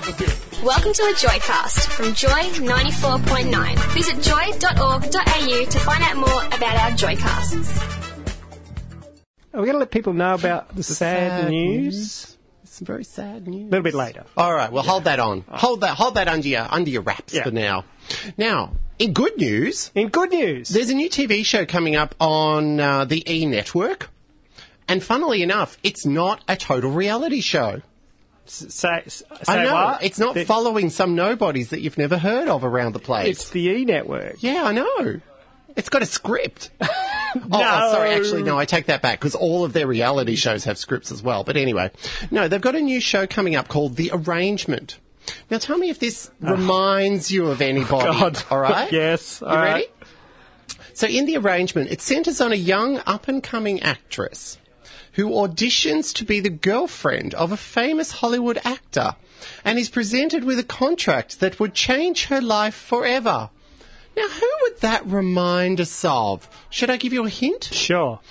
Welcome to a Joycast from Joy 94.9. Visit joy.org.au to find out more about our Joycasts. Are we going to let people know about the sad news? Some very sad news. A little bit later. All right, well, hold that on. Hold that under your wraps for now. Now, in good news... there's a new TV show coming up on the E! Network. And funnily enough, it's not a total reality show. Say I know. what? It's not following some nobodies that you've never heard of around the place. It's the E! Network. Yeah, I know. It's got a script. No. Sorry, actually, no, I take that back, because all of their reality shows have scripts as well. But anyway, no, they've got a new show coming up called The Arrangement. Now, tell me if this reminds you of anybody, God. all right? Yes. You ready? So in The Arrangement, it centres on a young up-and-coming actress who auditions to be the girlfriend of a famous Hollywood actor and is presented with a contract that would change her life forever. Now, who would that remind us of? Should I give you a hint? Sure.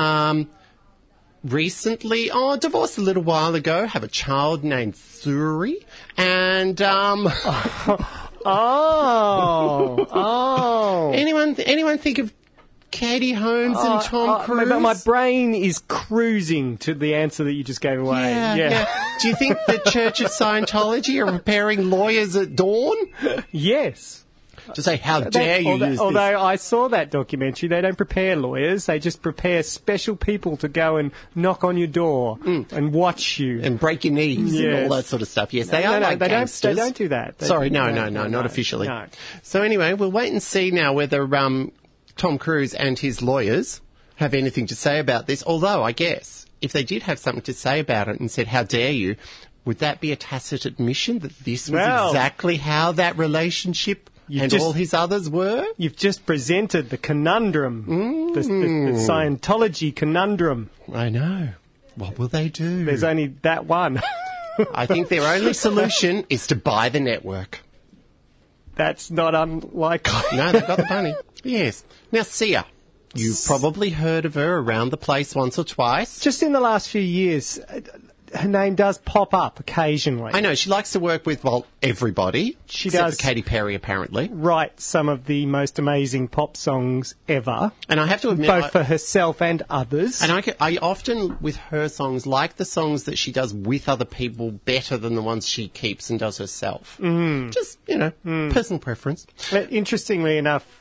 Recently, divorced a little while ago, have a child named Suri, and, Anyone think of Katie Holmes and Tom Cruise? My brain is cruising to the answer that you just gave away. Yeah. Do you think the Church of Scientology are preparing lawyers at dawn? Yes. To say, how dare you use this? Although I saw that documentary, they don't prepare lawyers. They just prepare special people to go and knock on your door and watch you. And break your knees and all that sort of stuff. Yes, they are like gangsters. They don't do that. Not officially. No. So anyway, we'll wait and see now whether Tom Cruise and his lawyers have anything to say about this. Although, I guess, if they did have something to say about it and said, how dare you, would that be a tacit admission that this was exactly how that relationship all his others were? You've just presented the conundrum, the Scientology conundrum. I know. What will they do? There's only that one. I think their only solution is to buy the network. That's not unlikely. No, they've got the money. Yes. Now, Sia. You've probably heard of her around the place once or twice. Just in the last few years, her name does pop up occasionally. I know. She likes to work with, everybody. She except does. For Katy Perry, apparently. Write some of the most amazing pop songs ever. And I have to admit... both for herself and others. And I often, with her songs, like the songs that she does with other people better than the ones she keeps and does herself. Just, personal preference. But interestingly enough,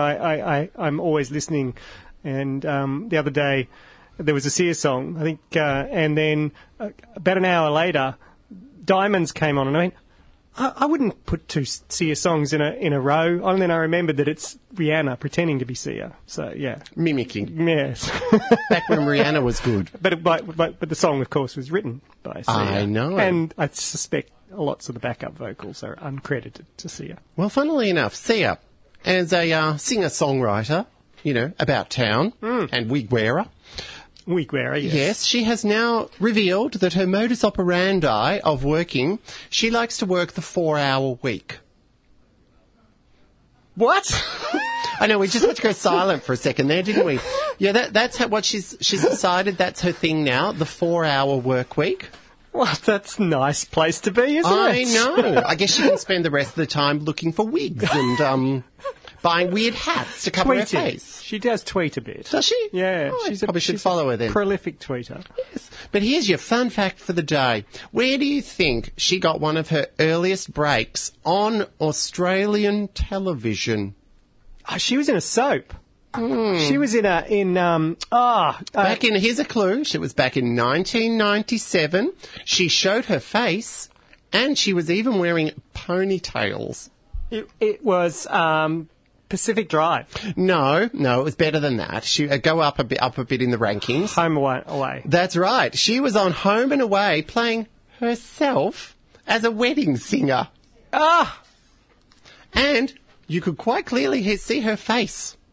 I'm always listening. And the other day... there was a Sia song, I think, and then about an hour later, Diamonds came on, and I went, I wouldn't put two Sia songs in a row. And then I remembered that it's Rihanna pretending to be Sia. So yeah, mimicking. Yes, back when Rihanna was good. But the song, of course, was written by Sia. I know, and I suspect lots of the backup vocals are uncredited to Sia. Well, funnily enough, Sia, as a singer-songwriter, about town and wig wearer. Yes, she has now revealed that her modus operandi of working, she likes to work the 4-hour week. What? I know, we just had to go silent for a second there, didn't we? Yeah, that's what she's decided. That's her thing now, the 4-hour work week. Well, that's a nice place to be, isn't it? I know. I guess she can spend the rest of the time looking for wigs and buying weird hats to cover her face. She does tweet a bit. Does she? Yeah. She's probably should follow her then. Prolific tweeter. Yes. But here's your fun fact for the day. Where do you think she got one of her earliest breaks on Australian television? She was in a soap. She was here's a clue. She was back in 1997. She showed her face, and she was even wearing ponytails. It was Pacific Drive. No, it was better than that. She go up a bit in the rankings. Home Away. That's right. She was on Home and Away playing herself as a wedding singer. And you could quite clearly see her face.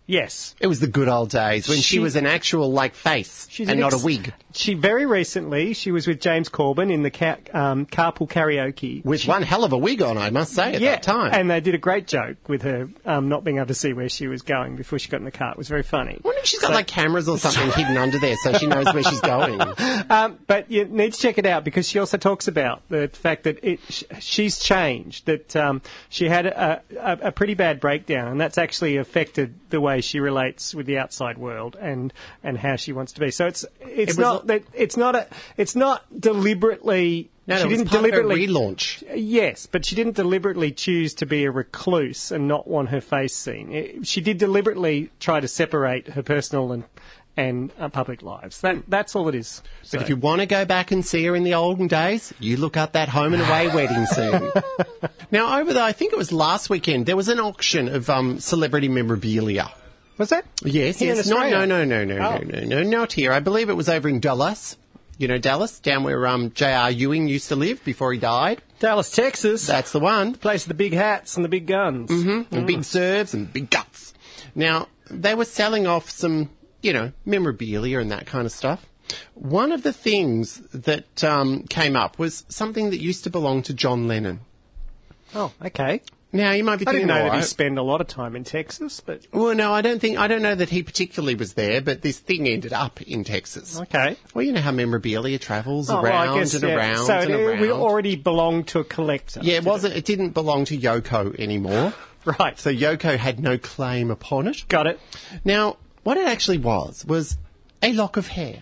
Yes. It was the good old days when she was an actual, face and not a wig. She very recently, she was with James Corbyn in the Carpool Karaoke. With one hell of a wig on, I must say, at that time. And they did a great joke with her not being able to see where she was going before she got in the car. It was very funny. I wonder if she's got, cameras or something hidden under there so she knows where she's going. But you need to check it out because she also talks about the fact that she's changed, that she had a pretty bad breakdown, and that's actually affected the way she relates with the outside world and how she wants to be. So it's not deliberately. No, she didn't part deliberately of her relaunch. Yes, but she didn't deliberately choose to be a recluse and not want her face seen. She did deliberately try to separate her personal and public lives. That's all it is. But if you want to go back and see her in the olden days, you look up that Home and Away wedding scene. Now, I think it was last weekend, there was an auction of celebrity memorabilia. Was that? Yes, Here in yes. Australia? No, not here. I believe it was over in Dallas. You know Dallas, down where J.R. Ewing used to live before he died. Dallas, Texas. That's the one. Place of the big hats and the big guns. Mm-hmm. And big serves and big guts. Now, they were selling off some, memorabilia and that kind of stuff. One of the things that came up was something that used to belong to John Lennon. Oh, okay. Now, you might be I thinking, didn't know that he spent a lot of time in Texas, but... Well, no, I don't know that he particularly was there, but this thing ended up in Texas. Okay. Well, you know how memorabilia travels I around guess, and yeah. around so and around. it already belonged to a collector. Yeah, it didn't belong to Yoko anymore. Right. So Yoko had no claim upon it. Got it. Now, what it actually was a lock of hair.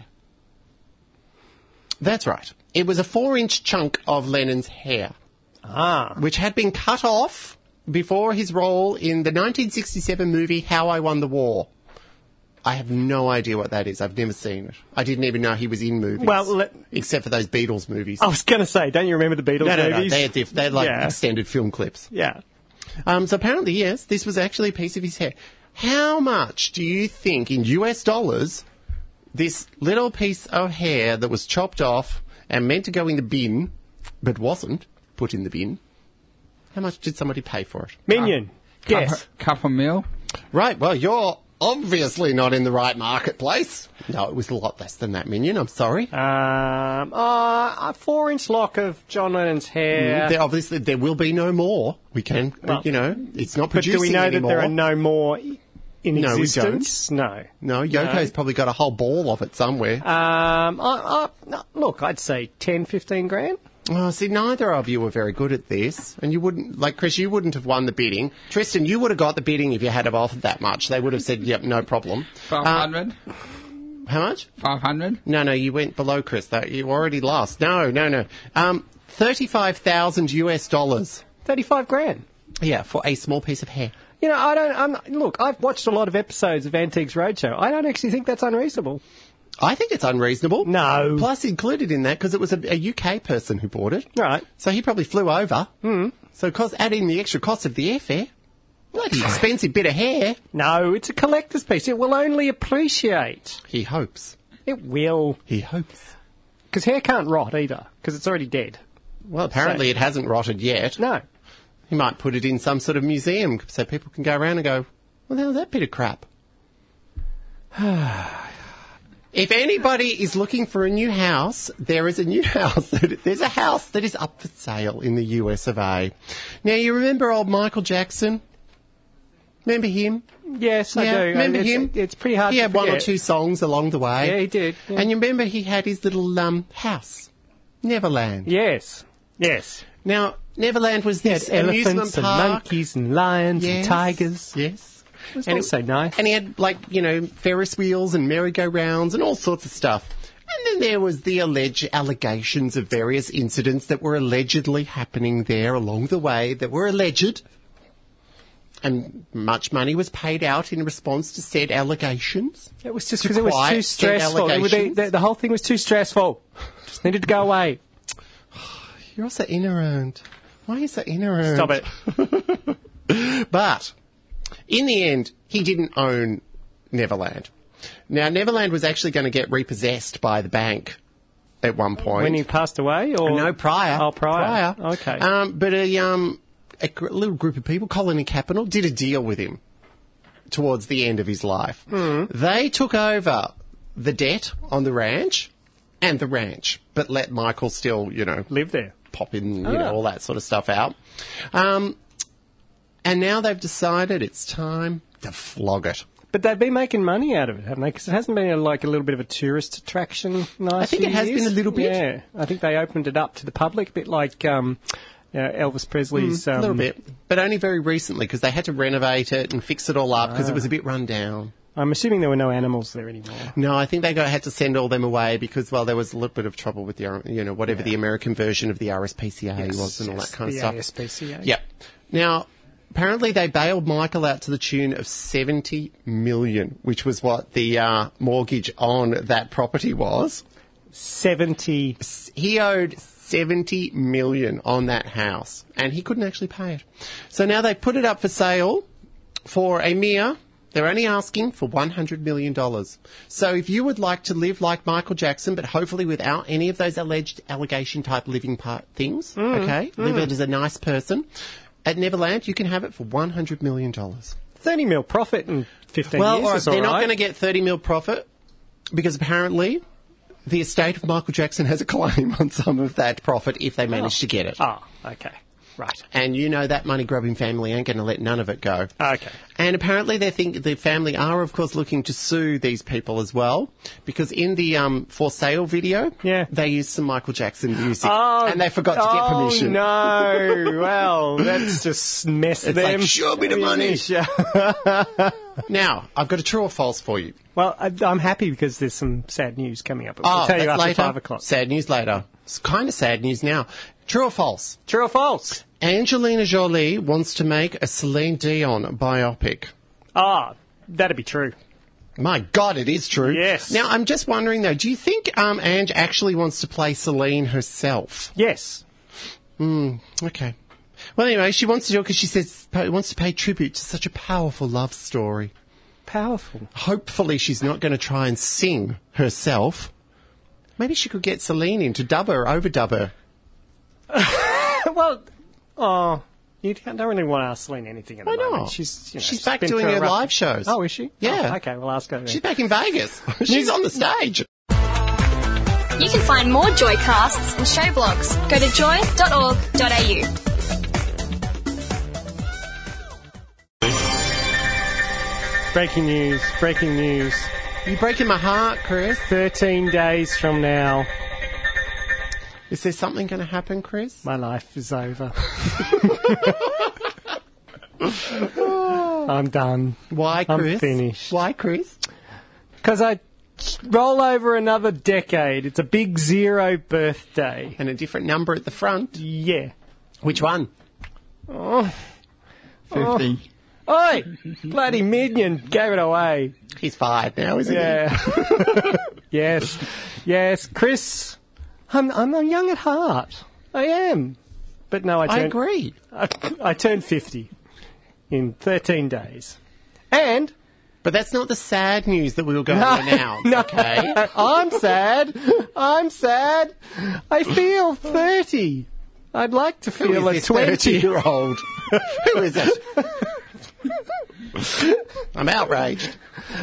That's right. It was a 4-inch chunk of Lennon's hair. Which had been cut off before his role in the 1967 movie How I Won the War. I have no idea what that is. I've never seen it. I didn't even know he was in movies. Well, except for those Beatles movies. I was going to say, don't you remember the Beatles movies? No, they're like extended film clips. Yeah. So apparently, yes, this was actually a piece of his hair. How much do you think, in US dollars, this little piece of hair that was chopped off and meant to go in the bin, but wasn't put in the bin, how much did somebody pay for it? Minion. Yes. Couple mil. Right, well, you're obviously not in the right marketplace. No, it was a lot less than that, Minion, I'm sorry. A 4-inch lock of John Lennon's hair. There will be no more. We can, it's not producing anymore. But do we know that there are no more in existence? No. No, Yoko's probably got a whole ball of it somewhere. Look, I'd say 10, 15 grand. Oh, see, neither of you were very good at this. And you wouldn't, Chris, you wouldn't have won the bidding. Tristan, you would have got the bidding if you had have offered that much. They would have said, yep, no problem. 500. How much? 500. No, you went below, Chris. You already lost. No. $35,000 US dollars. 35 grand. Yeah, for a small piece of hair. Look, I've watched a lot of episodes of Antiques Roadshow. I don't actually think that's unreasonable. I think it's unreasonable. No. Plus, included in that, because it was a UK person who bought it. Right. So he probably flew over. So add in the extra cost of the airfare. Bloody expensive bit of hair. No, it's a collector's piece. It will only appreciate. He hopes. It will. He hopes. Because hair can't rot either, because it's already dead. Well, apparently it hasn't rotted yet. No. He might put it in some sort of museum so people can go around and go, what the hell is that bit of crap? If anybody is looking for a new house, there is a new house. There's a house that is up for sale in the US of A. Now, you remember old Michael Jackson? Remember him? Yes, I do. Remember him? It's pretty hard to forget. He had one or two songs along the way. Yeah, he did. Yeah. And you remember he had his little house, Neverland. Yes. Now, Neverland was this elephants amusement and park. monkeys and lions and tigers. Yes. It was also nice. And he had, Ferris wheels and merry-go-rounds and all sorts of stuff. And then there was the alleged allegations of various incidents that were allegedly happening there along the way that were alleged. And much money was paid out in response to said allegations. It was just because it was too stressful. The whole thing was too stressful. Just needed to go away. You're so ignorant. Why are you so ignorant? Stop it. But in the end, he didn't own Neverland. Now, Neverland was actually going to get repossessed by the bank at one point. When he passed away? Or? No, prior. Oh, prior. Okay. But a little group of people, Colony Capital, did a deal with him. towards the end of his life. They took over the debt on the ranch and the ranch, but let Michael still, Live there. pop in, all that sort of stuff out. And now they've decided it's time to flog it. But they've been making money out of it, haven't they? Because it hasn't been a little bit of a tourist attraction. I think it has been a little bit. Yeah, I think they opened it up to the public, a bit like Elvis Presley's. A little bit, but only very recently because they had to renovate it and fix it all up because it was a bit run down. I'm assuming there were no animals there anymore. No, I think they had to send all them away because, there was a little bit of trouble with the, whatever the American version of the RSPCA was and all that kind of stuff. The ASPCA. Yep. Now, apparently they bailed Michael out to the tune of $70 million, which was what the mortgage on that property was. 70. He owed $70 million on that house, and he couldn't actually pay it. So now they put it up for sale for a mere... They're only asking for $100 million. So if you would like to live like Michael Jackson, but hopefully without any of those alleged allegation-type living things, live it as a nice person, at Neverland, you can have it for $100 million. 30 mil profit in 15 years. They're not going to get 30 mil profit because apparently the estate of Michael Jackson has a claim on some of that profit if they manage to get it. Oh, okay. Right. And that money-grubbing family ain't going to let none of it go. Okay. And apparently the family are, of course, looking to sue these people as well because in the for sale video, they used some Michael Jackson music and they forgot to get permission. Oh, no. Well, that's just messed them. It's like, show me the money. Now, I've got a true or false for you. Well, I'm happy because there's some sad news coming up. I'll tell you after later. 5 o'clock. Sad news later. It's kind of sad news now. True or false? True or false? Angelina Jolie wants to make a Celine Dion biopic. That'd be true. My God, it is true. Yes. Now, I'm just wondering, though, do you think Ange actually wants to play Celine herself? Yes. Okay. Well, anyway, she wants to do it because she says wants to pay tribute to such a powerful love story. Powerful. Hopefully she's not going to try and sing herself. Maybe she could get Celine in to overdub her. Well, you don't really want to ask Celine anything at the moment. Why not? She's back doing her live shows. Oh, is she? Yeah. Oh, okay, we'll ask her then. She's back in Vegas. She's on the stage. You can find more Joycasts and show blogs. Go to joy.org.au. Breaking news. You're breaking my heart, Chris. 13 days from now, Is there something going to happen, Chris? my life is over. I'm done. Why, Chris? I'm finished. Why, Chris? Because I roll over another decade. It's a big 0 birthday. And a different number at the front. Yeah. Which one? 50. Oi! Bloody minion gave it away. He's 5 now, isn't he? Yeah. Yes. Chris, I'm young at heart. I am. But no, I agree. I turned 50 in 13 days. But that's not the sad news that we were going to announce, okay? I'm sad. I feel 30. I'd like to feel a 20-year-old. Who is it? I'm outraged.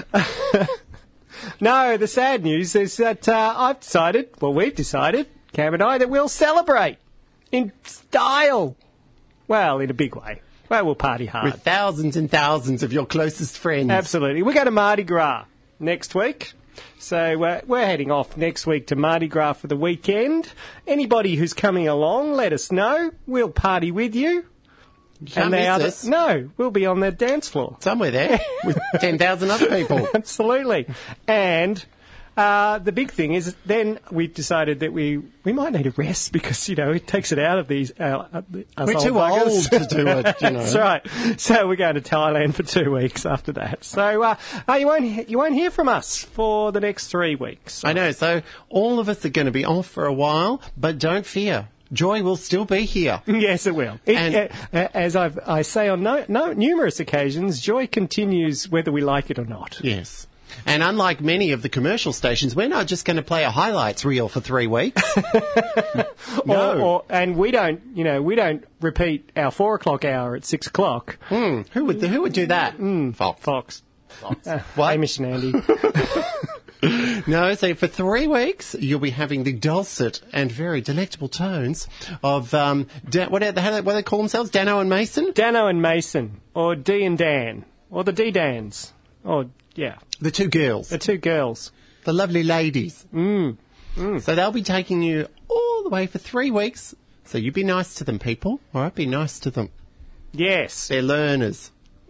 No, the sad news is that we've decided, Cam and I, that we'll celebrate in style. Well, in a big way. Well, we'll party hard. With thousands and thousands of your closest friends. Absolutely. We go to Mardi Gras next week. So we're heading off next week to Mardi Gras for the weekend. Anybody who's coming along, let us know. We'll party with you. You can't miss us. No, we'll be on the dance floor. Somewhere there with 10,000 other people. Absolutely. And the big thing is then we've decided that we might need a rest because, it takes it out of these us We're old too buggers. old to do it, That's right. So we're going to Thailand for 2 weeks after that. So you won't hear from us for the next 3 weeks. I know. So all of us are going to be off for a while, but don't fear. Joy will still be here. Yes, it will. As I say on numerous occasions, joy continues whether we like it or not. Yes. And unlike many of the commercial stations, we're not just going to play a highlights reel for 3 weeks. No. And we don't repeat our 4 o'clock hour at 6 o'clock. Who would do that? Fox. What? Hamish and Andy. No, so for 3 weeks, you'll be having the dulcet and very delectable tones of, what do they call themselves? Dano and Mason? Dano and Mason, or Dee and Dan, or the D-Dans, or, yeah. The two girls. The two girls. The lovely ladies. So they'll be taking you all the way for 3 weeks. So you be nice to them, people. All right, be nice to them. Yes. They're learners.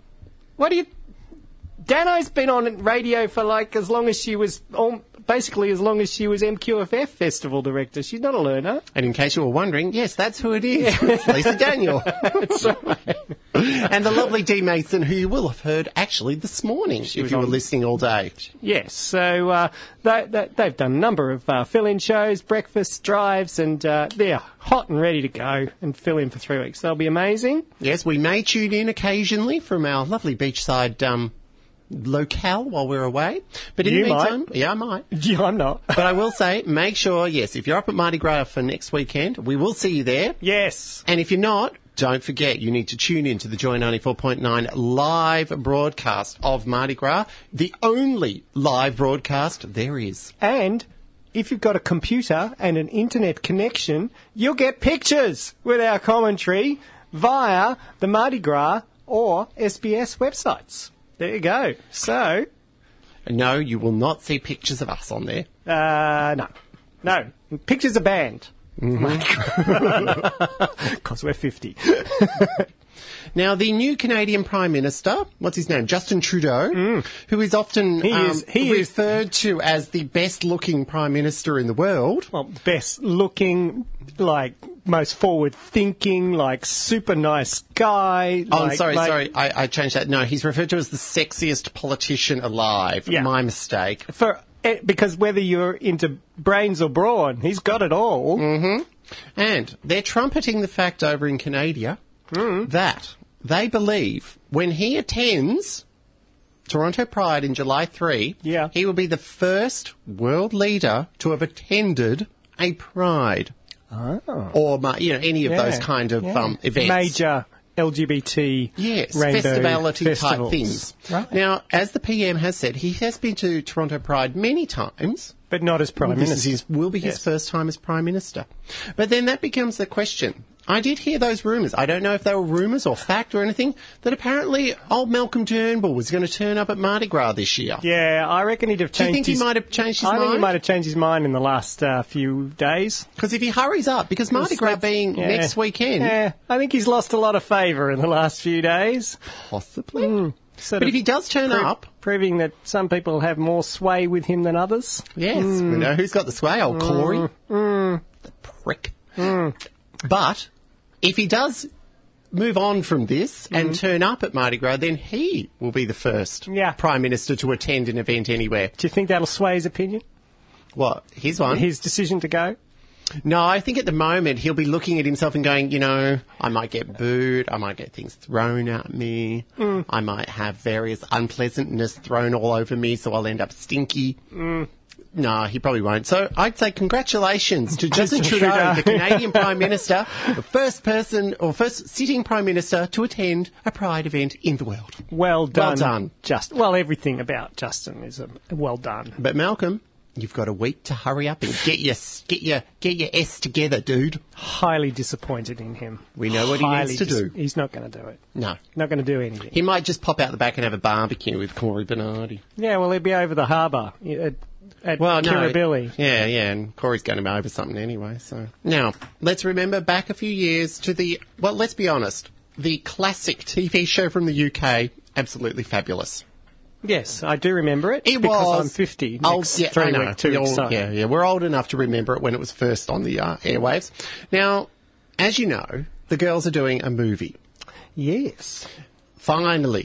Dano's been on radio for as long as she was, basically as long as she was MQFF festival director. She's not a learner. And in case you were wondering, yes, that's who it is. It's Lisa Daniel. That's right. And the lovely Dee Mason, who you will have heard actually this morning if you were listening all day. Yes, so they've done a number of fill-in shows, breakfast drives, and they're hot and ready to go and fill in for 3 weeks. They'll be amazing. Yes, we may tune in occasionally from our lovely beachside locale while we're away. But in the meantime, yeah, I might. Yeah, I'm not. But I will say, make sure, yes, if you're up at Mardi Gras for next weekend, we will see you there. Yes. And if you're not, don't forget, you need to tune in to the Joy 94.9 live broadcast of Mardi Gras, the only live broadcast there is. And if you've got a computer and an internet connection, you'll get pictures with our commentary via the Mardi Gras or SBS websites. There you go. So... No, you will not see pictures of us on there. No. Pictures are banned. Because we're 50. Now, the new Canadian Prime Minister, what's his name? Justin Trudeau, who is often referred to as the best-looking Prime Minister in the world. Well, best-looking, most forward-thinking, super nice guy. Oh, I'm sorry. I changed that. No, he's referred to as the sexiest politician alive. Yeah. My mistake. Because whether you're into brains or brawn, he's got it all. Mm-hmm. And they're trumpeting the fact over in Canada that they believe when he attends Toronto Pride in July 3, he will be the first world leader to have attended a Pride. Oh. Or, any of those kind of events. Major LGBT festivality festivals. type things. Right. Now, as the PM has said, he has been to Toronto Pride many times. But not as Prime Minister. This will be his first time as Prime Minister. But then that becomes the question. I did hear those rumours. I don't know if they were rumours or fact or anything, that apparently old Malcolm Turnbull was going to turn up at Mardi Gras this year. Yeah, I reckon he'd have changed. Do you think he might have changed his mind? I think he might have changed his mind in the last few days. Because if he hurries up, because Mardi Gras being next weekend... Yeah, I think he's lost a lot of favour in the last few days. Possibly. But if he does turn up... Proving that some people have more sway with him than others. Yes, we know who's got the sway, old Corey. The prick. But if he does move on from this and turn up at Mardi Gras, then he will be the first Prime Minister to attend an event anywhere. Do you think that'll sway his opinion? What, his one? His decision to go? No, I think at the moment he'll be looking at himself and going, I might get booed, I might get things thrown at me, I might have various unpleasantness thrown all over me, so I'll end up stinky. No, he probably won't. So I'd say congratulations to Justin Trudeau, the Canadian Prime Minister, the first sitting Prime Minister to attend a Pride event in the world. Well done. Well done. Everything about Justin is well done. But Malcolm, you've got a week to hurry up and get your S together, dude. Highly disappointed in him. We know what he needs to do. He's not going to do it. No. Not going to do anything. He might just pop out the back and have a barbecue with Corey Bernardi. Yeah, well, he'd be over the harbour at Kirribilli. Yeah, and Corey's going to be over something anyway. So now, let's remember back a few years to let's be honest, the classic TV show from the UK, Absolutely Fabulous. Yes, I do remember it. It because was. I'm 50 next 3 weeks, 2 weeks. Yeah, we're old enough to remember it when it was first on the airwaves. Now, as you know, the girls are doing a movie. Yes. Finally,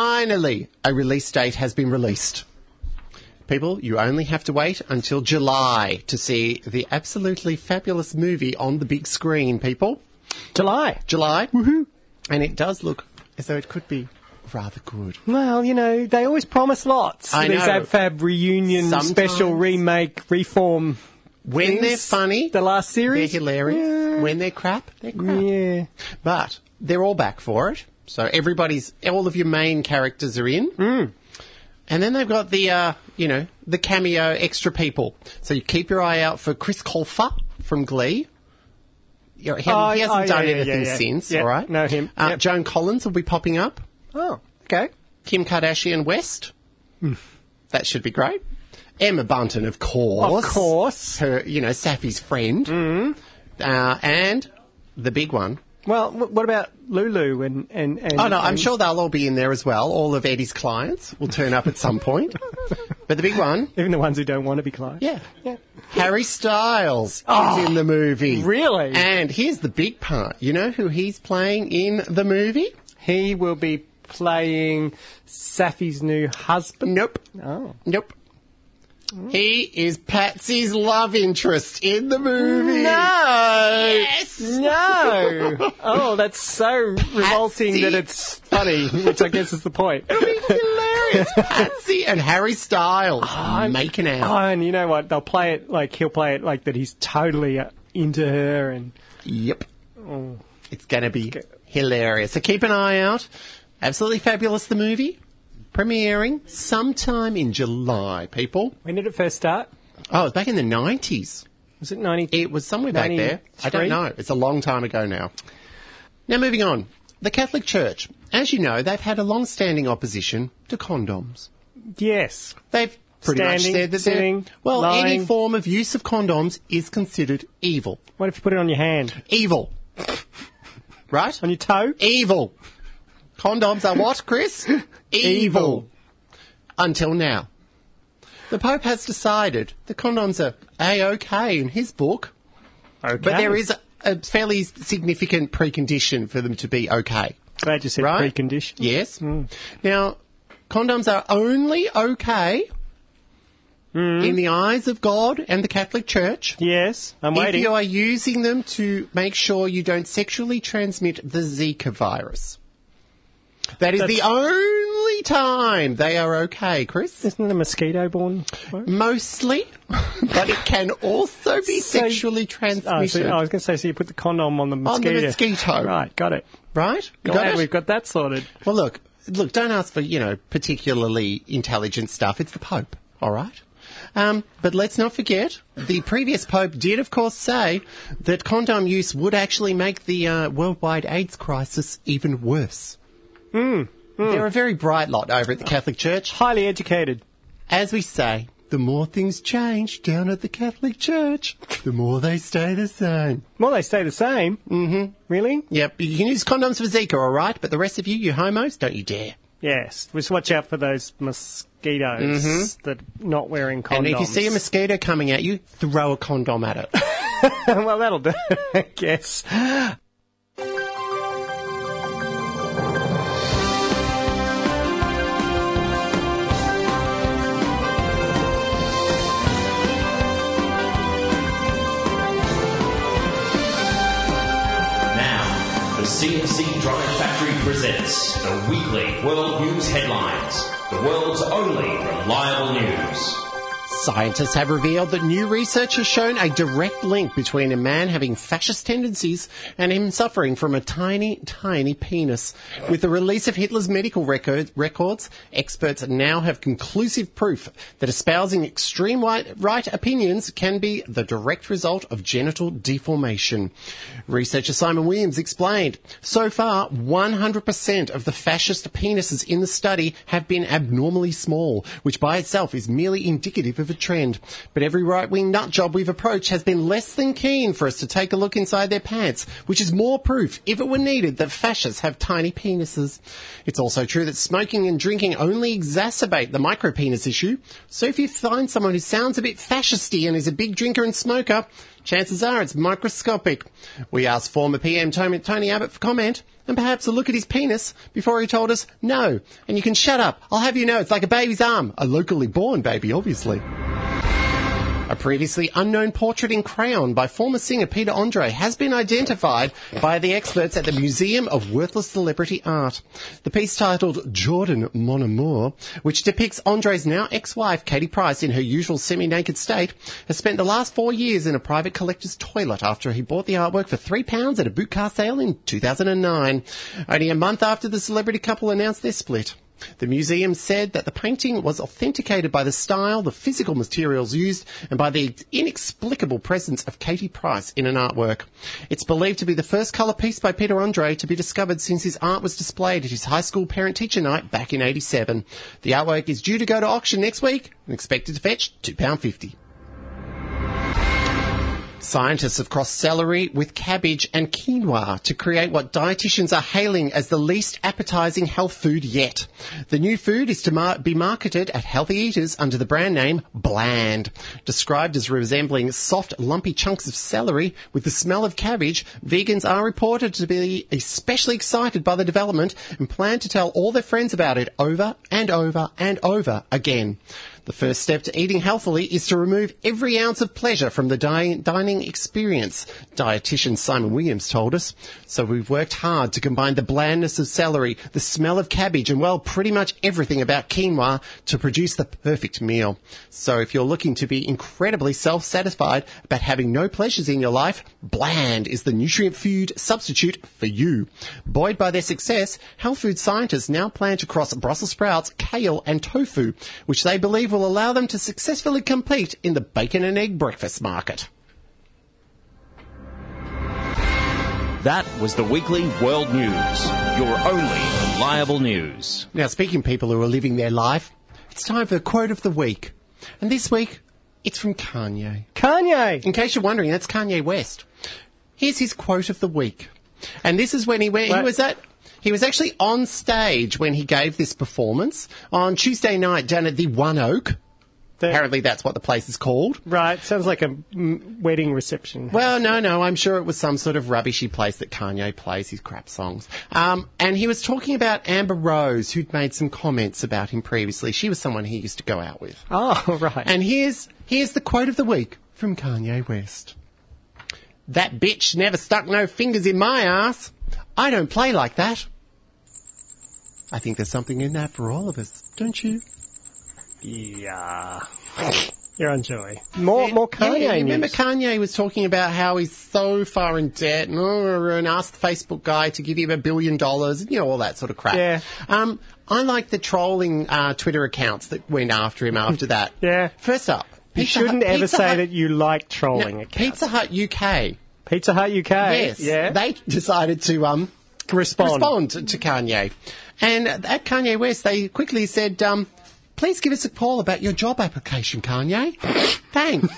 a release date has been released. People, you only have to wait until July to see the Absolutely Fabulous movie on the big screen, people. July. Woohoo. And it does look as though it could be rather good. Well, they always promise lots. I These know. AbFab reunion, Sometimes. special remake, reform. When things. they're funny, The last series. they're hilarious. Yeah. When they're crap, they're crap. Yeah. But they're all back for it. So all of your main characters are in. Mm. And then they've got the cameo extra people. So you keep your eye out for Chris Colfer from Glee. He hasn't done anything since, Yeah, all right? know him. Yep. Joan Collins will be popping up. Oh, okay. Kim Kardashian West. Mm. That should be great. Emma Bunton, of course. Of course. Her, Safi's friend. Mm. And the big one. Well, what about Lulu and Oh, no, I'm sure they'll all be in there as well. All of Eddie's clients will turn up at some point. But the big one... Even the ones who don't want to be clients. Yeah. Yeah. Harry Styles is in the movie. Really? And here's the big part. You know who he's playing in the movie? He will be playing Safi's new husband. Nope. Oh. Nope. He is Patsy's love interest in the movie. No! Yes! No! Oh, that's so revolting Patsy. that it's funny, which I guess is the point. Hilarious. Patsy and Harry Styles making out. Oh, and you know what? He'll play it like that he's totally into her and... Yep. It's going to be hilarious. So keep an eye out. Absolutely Fabulous, the movie. Premiering sometime in July, people. When did it first start? Oh, it was back in the 90s. Was it 90? It was somewhere back there. I don't 93? know. It's a long time ago now. Now, moving on. The Catholic Church. As you know, they've had a long-standing opposition to condoms. Yes. They've pretty much Standing, said that sitting, any lying. form of use of condoms is considered evil. What if you put it on your hand? Evil. Right? On your toe? Evil. Condoms are what, Chris? Evil. Until now. The Pope has decided the condoms are A-OK in his book, Okay. but there is a fairly significant precondition for them to be okay. Glad you said Right? precondition. Yes. Now, condoms are only okay in the eyes of God and the Catholic Church Yes, I'm if waiting. you are using them to make sure you don't sexually transmit the Zika virus. That is the only time they are okay, Chris. Isn't it a mosquito-borne? Mostly, but it can also be So- sexually Oh, transmitted. so I was going to say, so you put the condom on the On mosquito. the mosquito. Right, got it. Right? You Glad got it? we've got that sorted. Well, look, don't ask for, particularly intelligent stuff. It's the Pope, all right? But let's not forget, the previous Pope did, of course, say that condom use would actually make the worldwide AIDS crisis even worse. They're a very bright lot over at the Catholic Church. Highly educated. As we say, the more things change down at the Catholic Church, the more they stay the same. Well, they stay the same. Mm-hmm. Really? Yep, you can use condoms for Zika, all right? But the rest of you homos, don't you dare. Yes. Just watch out for those mosquitoes that are not wearing condoms. And if you see a mosquito coming at you, throw a condom at it. well, that'll do, I guess. Now, the CNC Drive Factory presents the weekly World News Headlines, the world's only reliable news. Scientists have revealed that new research has shown a direct link between a man having fascist tendencies and him suffering from a tiny, tiny penis. With the release of Hitler's medical records, experts now have conclusive proof that espousing extreme right opinions can be the direct result of genital deformation. Researcher Simon Williams explained, so far, 100% of the fascist penises in the study have been abnormally small, which by itself is merely indicative of a trend. But every right-wing nutjob we've approached has been less than keen for us to take a look inside their pants, which is more proof, if it were needed, that fascists have tiny penises. It's also true that smoking and drinking only exacerbate the micropenis issue, so if you find someone who sounds a bit fascisty and is a big drinker and smoker, chances are it's microscopic. We asked former PM Tony Abbott for comment, and perhaps a look at his penis before he told us, no, and you can shut up. I'll have you know it's like a baby's arm. A locally born baby, obviously. A previously unknown portrait in crayon by former singer Peter Andre has been identified by the experts at the Museum of Worthless Celebrity Art. The piece titled Jordan Mon Amour, which depicts Andre's now ex-wife Katie Price in her usual semi-naked state, has spent the last 4 years in a private collector's toilet after he bought the artwork for £3 at a boot car sale in 2009, only a month after the celebrity couple announced their split. The museum said that the painting was authenticated by the style, the physical materials used, and by the inexplicable presence of Katie Price in an artwork. It's believed to be the first colour piece by Peter Andre to be discovered since his art was displayed at his high school parent-teacher night back in '87. The artwork is due to go to auction next week and expected to fetch £2.50. Scientists have crossed celery with cabbage and quinoa to create what dietitians are hailing as the least appetising health food yet. The new food is to be marketed at healthy eaters under the brand name Bland. Described as resembling soft, lumpy chunks of celery with the smell of cabbage, vegans are reported to be especially excited by the development and plan to tell all their friends about it over and over and over again. The first step to eating healthily is to remove every ounce of pleasure from the dining experience, dietitian Simon Williams told us. So we've worked hard to combine the blandness of celery, the smell of cabbage, and, well, pretty much everything about quinoa to produce the perfect meal. So if you're looking to be incredibly self-satisfied about having no pleasures in your life, Bland is the nutrient food substitute for you. Buoyed by their success, health food scientists now plan to cross Brussels sprouts, kale, and tofu, which they believe will allow them to successfully compete in the bacon and egg breakfast market. That was the Weekly World News, your only reliable news. Now, speaking of people who are living their life, it's time for the quote of the week. And this week, it's from Kanye. Kanye! In case you're wondering, that's Kanye West. Here's his quote of the week. And this is when he was actually on stage when he gave this performance on Tuesday night down at the One Oak. Apparently that's what the place is called. Right, sounds like a wedding reception. Well, no, I'm sure it was some sort of rubbishy place that Kanye plays his crap songs. And he was talking about Amber Rose, who'd made some comments about him previously. She was someone he used to go out with. Oh, right. And here's the quote of the week from Kanye West. That bitch never stuck no fingers in my ass. I don't play like that. I think there's something in that for all of us, don't you? Yeah. You're on Joy. More Kanye news. Remember news. Kanye was talking about how he's so far in debt and asked the Facebook guy to give him $1 billion, all that sort of crap. Yeah. I like the trolling Twitter accounts that went after him after that. Yeah. First up, You shouldn't ever say that you like trolling accounts. Pizza Hut UK. Pizza Hut UK? Yes. Yeah. They decided to respond to Kanye. And at Kanye West, they quickly said, please give us a call about your job application, Kanye. Thanks.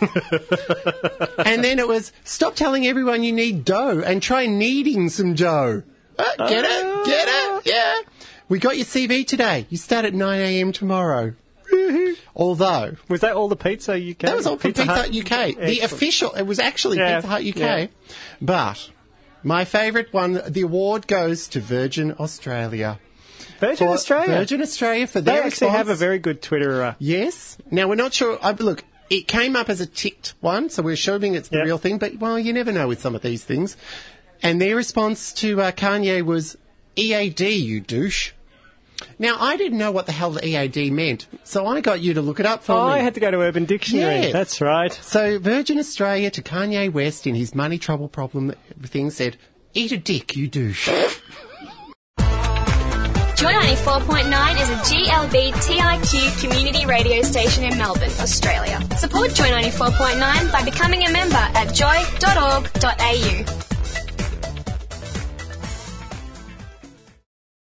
And then it was, stop telling everyone you need dough and try kneading some dough. Get it? Get it? Yeah. We got your CV today. You start at 9 a.m. tomorrow. Although... Was that all the Pizza UK? That was all from Pizza Hut UK. Excellent. The official... It was actually Pizza Hut UK. Yeah. But my favourite one, the award goes to Virgin Australia. Virgin Australia for their They actually response. have a very good Twitter... Yes. Now, we're not sure... look, it came up as a ticked one, so we're assuming it's the real thing, but, well, you never know with some of these things. And their response to Kanye was, EAD, you douche. Now, I didn't know what the hell the EAD meant, so I got you to look it up for me. I had to go to Urban Dictionary. Yes. That's right. So Virgin Australia to Kanye West in his money trouble problem thing said, eat a dick, you douche. Joy 94.9 is a GLBTIQ community radio station in Melbourne, Australia. Support Joy 94.9 by becoming a member at joy.org.au.